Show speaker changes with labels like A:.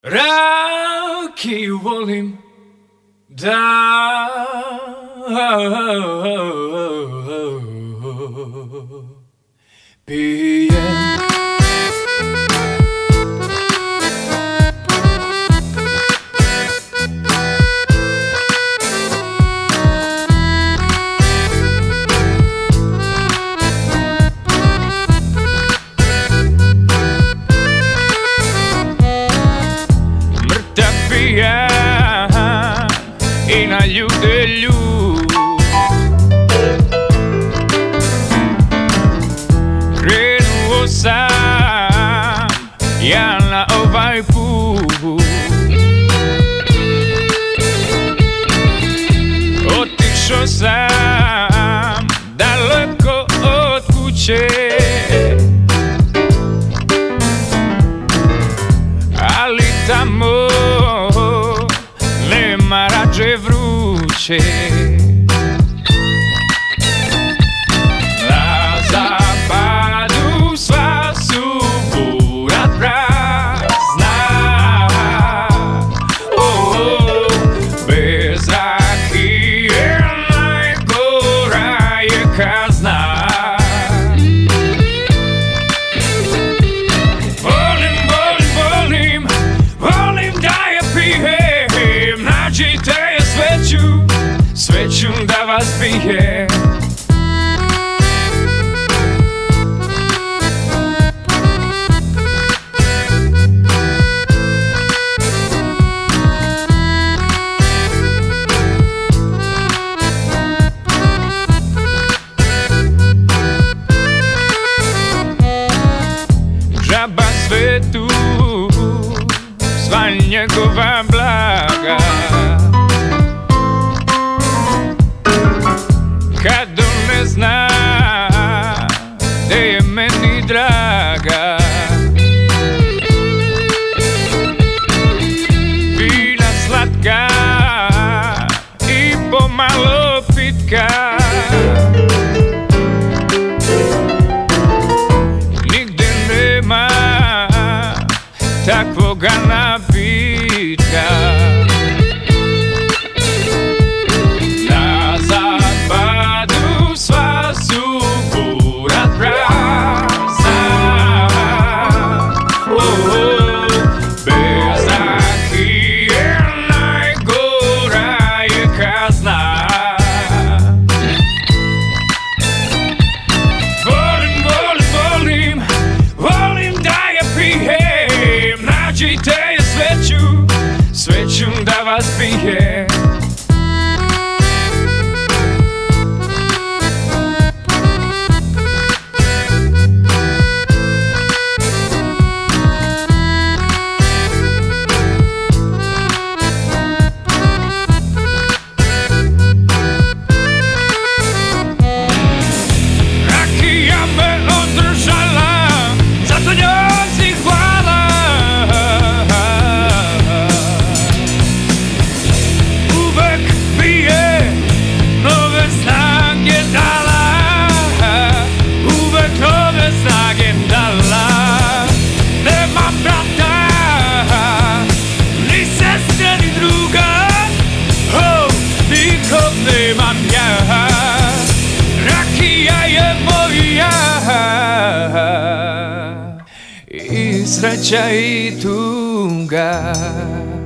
A: Rakiju volim da pijem. Mrtav pijan i na ljude ljud, krenuo sam ja na ovaj put. Otišao sam daleko od kuće, ali tamo nema rađe vruće. Na zapadu sva su bura prazna, bez rakije najgora je kazna. Nađite je sveću da vas bije. Džaba svetu sva njegova blaga, kad on ne zna da je meni draga. Vina slatka i pomalo pitka, nigde nema takvoga napitka. Nađite je sveću da vas bije. Rakija me održala, zato njoj si hvala. Uvek mi je nove snage dala, uvek nove snage dala. Nema brata, ni sestre, ni druga, nikog nemam ja. Rakija je moja i sreća i tuga.